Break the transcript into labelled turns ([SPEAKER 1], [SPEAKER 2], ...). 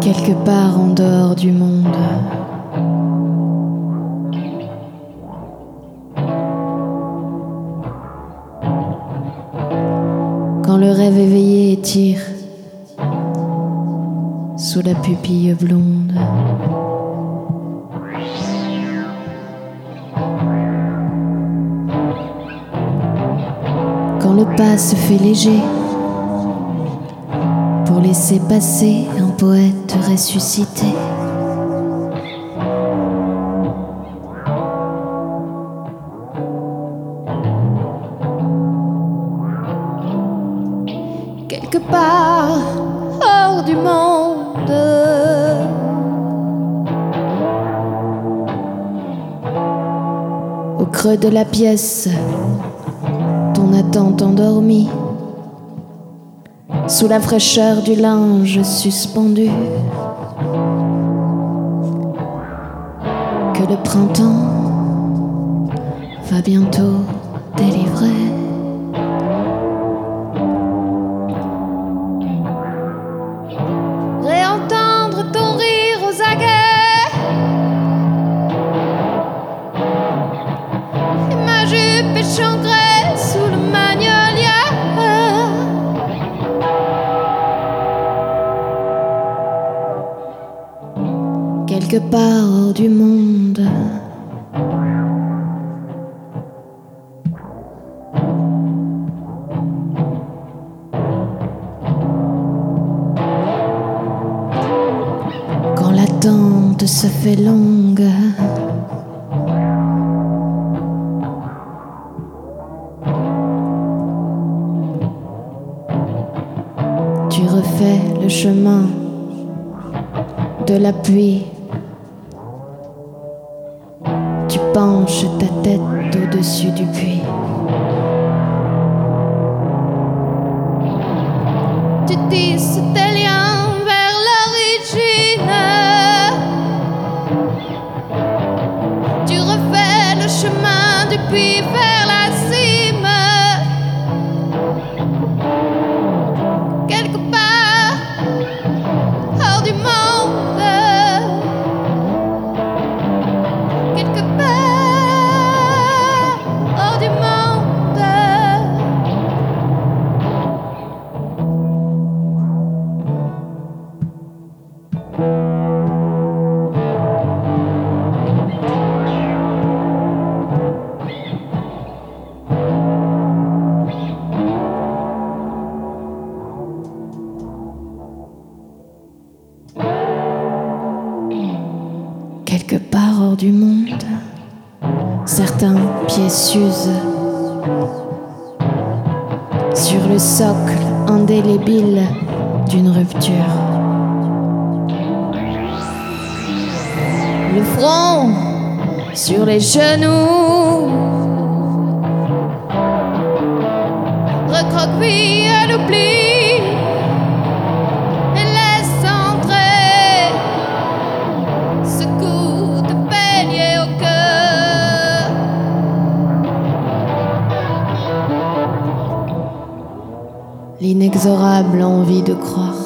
[SPEAKER 1] quelque part en dehors du monde. Quand le rêve éveillé étire sous la pupille blonde. Quand le pas se fait léger pour laisser passer un poète ressuscité. Quelque part hors du monde, au creux de la pièce, ton attente endormie, sous la fraîcheur du linge suspendu, que le printemps va bientôt délivrer. Réentendre ton rire aux aguets et ma jupe échancrée sous le magnolia. Quelque part hors du monde, quand l'attente se fait longue, tu refais le chemin de la pluie. Tu penches ta tête au-dessus du puits. Tu tisses tes liens vers l'origine. Tu refais le chemin du puits vers la cime. Quelque part hors du monde. Quelque part hors du monde, certains pieds s'usent sur le socle indélébile d'une rupture. Le front sur les genoux, recroquevillé à l'oubli. L'inexorable envie de croire.